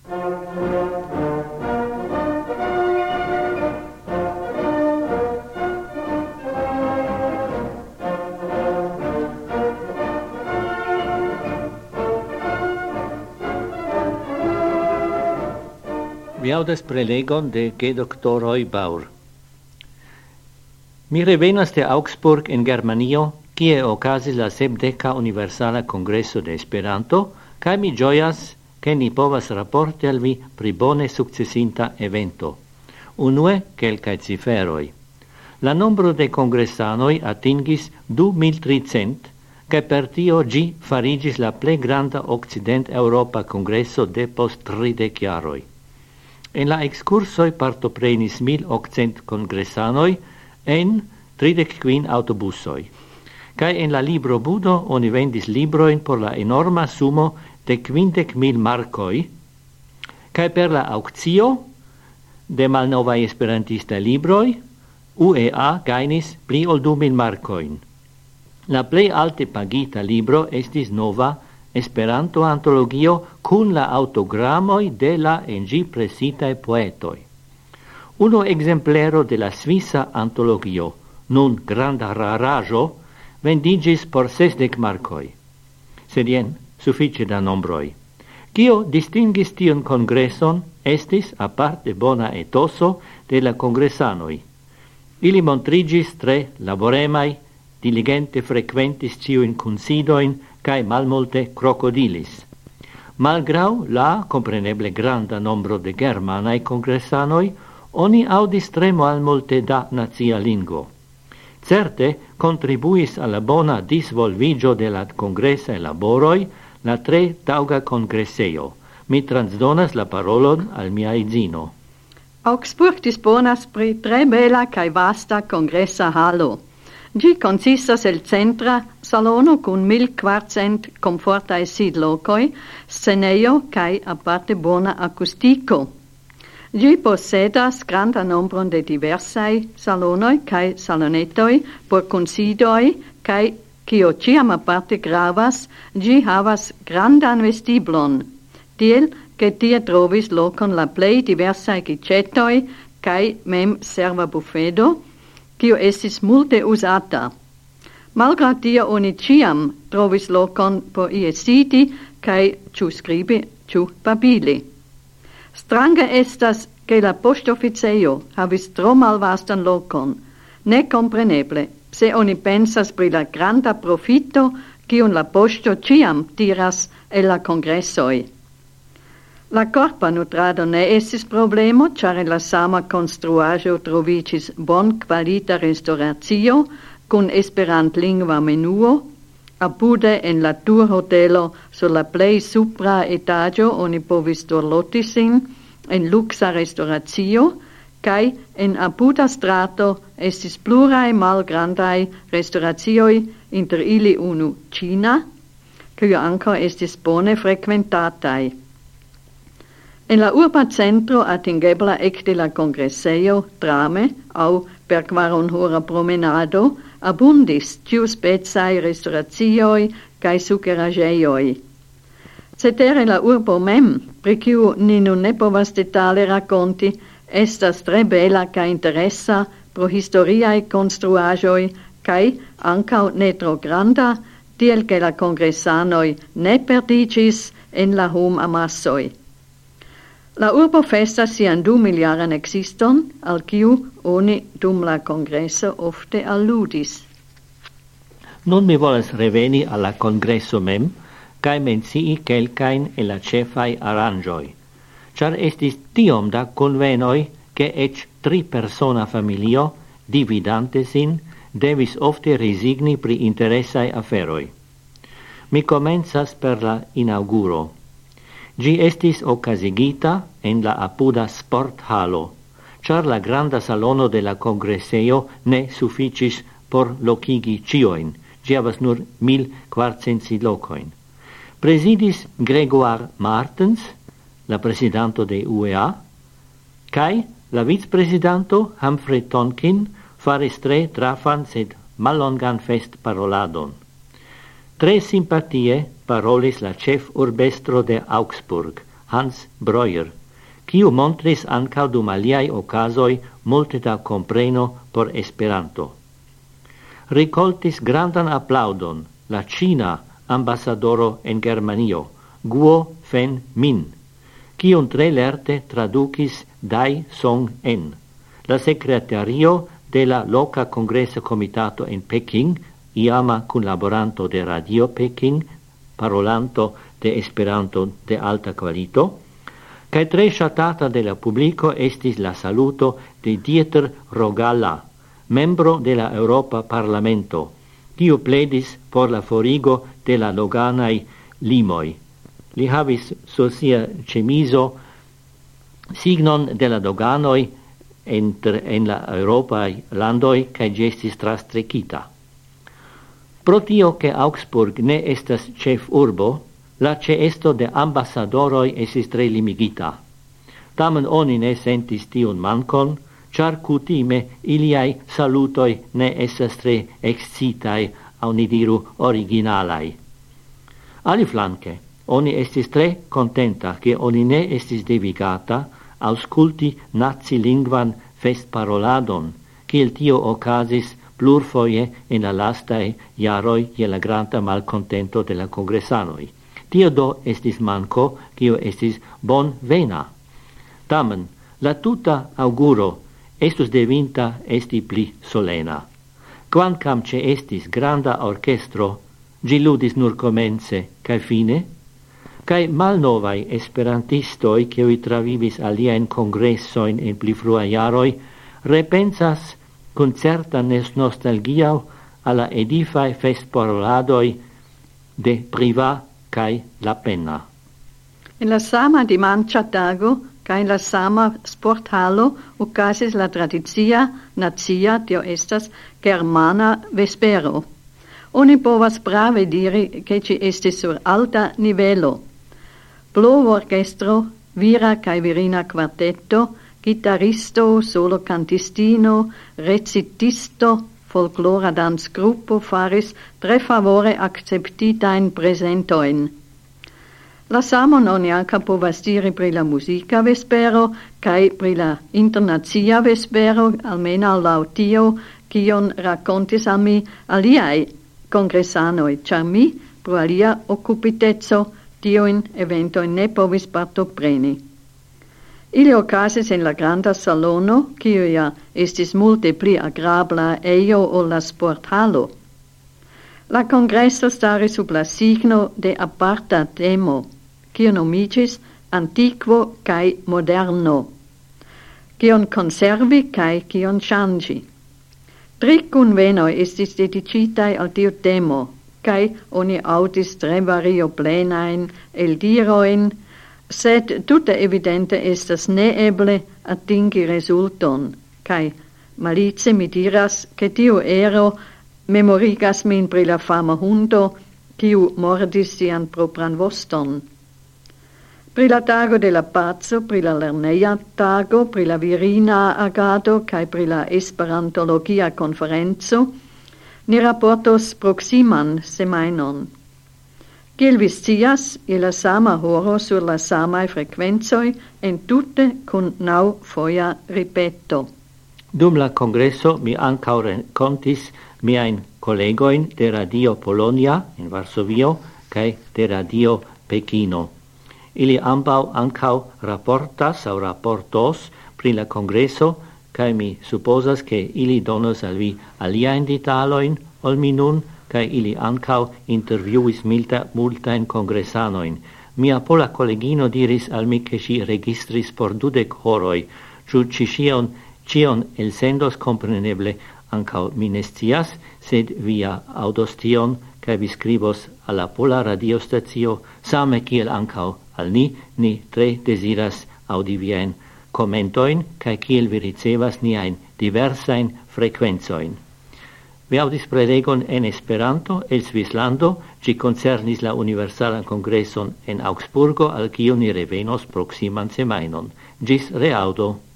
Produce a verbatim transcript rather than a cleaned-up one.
Vi audas prelegon de Ge Doctoroi Baur. Mi revenas de Augsburg in Germanio, kie okazis la sepdeka universala congresso de Esperanto, kaj mi ĝojas, ke ni povas raporti al vi pri bone sukcesinta evento. Unue, kelkaj ciferoj. La nombro de kongresanoj atingis du mil tricent, kaj per tio ĝi fariĝis la plej granda okcident-eŭropa kongreso de post tridek jaroj. En la excursoi partoprenis mil octcent congresanoi en tridec quin autobusoi. Kai en la libro budo oni vendis libroin por la enorma sumo de quindec mil marcoi, kai per la aukcio de malnovai esperantista libroi, U E A gainis pli ol du mil marcoin. La plei alte pagita libro estis nova Esperanto antologio cun la autogramoi de la en gi presitae poetoi. Uno exemplero de la Svisa antologio, nun granda rarajo, vendigis por sesdec marcoi. Sed jen, suffice da nombroi. Cio distingis tion congresson estis aparte bona etoso de la congressanoi. Ili montrigis tre laboremai, diligente frequentis ciuin considoin, cae malmulte crocodilis. Malgrau la, compreneble granda nombro de germanae congressanoi, oni audis tre malmulte da nazia lingvo. Certe contribuis alla bona disvolvigio de la congressae laboroi la tre tauga congresseio. Mi transdonas la parolon al mia edzino. Augsburg disponas pri tre bela cae vasta congressa halo. Gi consistas el centra salono cun mil quarcent comfortae sidlocoi, sceneio cae aparte bona acustico. Gi posedas granda nombron de diversae salonoi cae salonetoi por considoi cae, cio ciam aparte gravas, gi havas grandan vestiblon, tiel che tie trovis locon la plei diversae gicetoi cae mem serva buffedo, cio estis multe usata. Malgrad tio oni ciam trovis locon por ie sidi, cae ciu scribi, ciu babili. Strange estas, che la postofficeio havis tro malvastan locon, ne compreneble, se oni pensas pri la granda profito, cion la posto ciam tiras el la congressoi. La corpa nutrado ne estis problemo, char in la sama construajo trovicis bon qualita restauratio, cun esperant lingua menuo, apude en la tour hotelo sur la plei supra etagio oni povis dorloti sin, en luxa restauratio, cae en apuda strato estis plurae malgrandae restauratioi, inter ili unu Cina, cio anco estis bone frequentatae. En la urba centro atingebla ecte la congresseio trame au per quarun hora promenado abundis tiu spezae restauratioi cae sucerageioi. Cetere la urbo mem, pri ciu ni nun ne povas detale raconti, estas tre bela ca interessa pro historiae construagioi cae ancau ne tro granda, tiel che la congressanoi ne perdicis en la hum amassoi. La urbo festas sian du miliaran existon, al ciu oni dum la congresso ofte alludis. Nun mi volas reveni alla congresso mem, cae mencii quelcain e la cefai aranjoi, char estis tiom da convenoi che ec tri persona familio, dividante sin, devis ofte resigni pri interessae aferoi. Mi comenzas per la inauguro. Gi estis ocasigita en la apuda sporthalo, char la granda salono de la congresseio ne sufficis por locigi cioin, gi havas nur mil quarcent sidlocoin. Presidis Gregoire Martens, la presidanto de U E A, cae la vicepresidanto Humphrey Tonkin faris tre trafan sed mallongan fest paroladon. Tre simpatie parolis la chef urbestro de Augsburg, Hans Breuer, quiu montris ancau dum aliai ocasoi multe da compreno por Esperanto. Ricoltis grandan applaudon la Cina ambassadoro en Germanio, Guo Fen Min, quiun tre lerte traducis Dai Song En. La secretario de la loca Congressa Comitato en Peking, iama collaboranto de Radio Peking, parolanto de Esperanto de alta qualito, cae tre shatata de la publico estis la saluto de Dieter Rogala, membro de la Europa Parlamento, quiu pledis por la forigo de la loganai limoi. Li havis sur sia cemiso signon de la doganoi enter, en la Europa landoi cae gestis trastrecita. Pro tio che Augsburg ne estas chef urbo, la ceesto de ambassadoroi esis tre limigita. Tamen oni ne sentis tion mancon, char cutime iliai salutoi ne estas tre excitai, au ni diru originalai. Aliflanque, oni estis tre contenta che oni ne estis devigata ausculti nazilingvan festparoladon, kiel tio ocasis plurfoje in la lastae jaroi je la granda malcontento de la congressanoi. Tio do estis manco, kio estis bon vena. Tamen, la tuta auguro estus devinta esti pli solena. Quancam ce estis granda orchestro, gi ludis nur comence, cae fine, cae malnovai esperantistoi, kioi travivis alien congressoin in pli frua jaroi, repensas con certa nostalgia alla edifae festparoladoi de Priva cae La Penna. In la sama dimancia tago, cae in la sama sporthalo, ocasis la tradizia nazia, tio estas germana vespero. Oni povas brave diri che ci estis sur alta nivelo. Plov orchestro, vira cae virina quartetto, guitaristo, solo cantistino, recitisto, folklora dans gruppo faris tre favore acceptitain presentoin. La samon oni anca povas diri pri la musica vespero, cae pri la internazia vespero, almena lau tio, cion racontis al mi aliai congressanoi, char mi, pro alia occupitezzo, tioin eventoin ne povis partopreni. Ili ocasis in la granda salono, quia estis multe pli agrabla eio ol la sporthalo. La congresso stari sub la signo de aparta temo, quio nomigis antiquo cae moderno, quion conservi cae quion changi. Tri convenoi estis dedicitai al tiu temo, cae oni audis tre vario plenain el diroin, sed tutte evidente estas neeble atingi resulton, cae malice mi diras che tiu ero memorigas min pri la fama hundo, quiu mordis sian propran voston. Pri la tago de la pazzo, pri la lerneia tago, pri la virina agado, cae pri la esperantologia conferenzo, ni rapportos proximan semainon. Kiel vi scias, je la sama horo sur la samae frequenzoi en tutte cun nau foia ripeto. Dum la congresso mi ancau rencontis miain collegoin de Radio Polonia in Varsovio cae de Radio Pekino. Ili ambau ancau rapportas au rapportos pri la congresso, cae mi supposas che ili donos al vi aliaen detaloin ol mi nun, cae ili ancau interviuis milta multain congressanoin. Mia pola collegino diris al mi che si registris por dudec horoi, ciu ci cion, cion el sendos compreneble ancau minestias, sed via audostion, cae vi scribos alla pola radiostatio, same kiel ancau al ni, ni tre desiras audi vien commentoin, cae kiel vi ricevas niain diversain frequenzoin. Vi audis prelegon en Esperanto el Svislando, ci concernis la Universalan Congresson en Augsburgo, al cio ni revenos proximan semainon. Gis reaudo.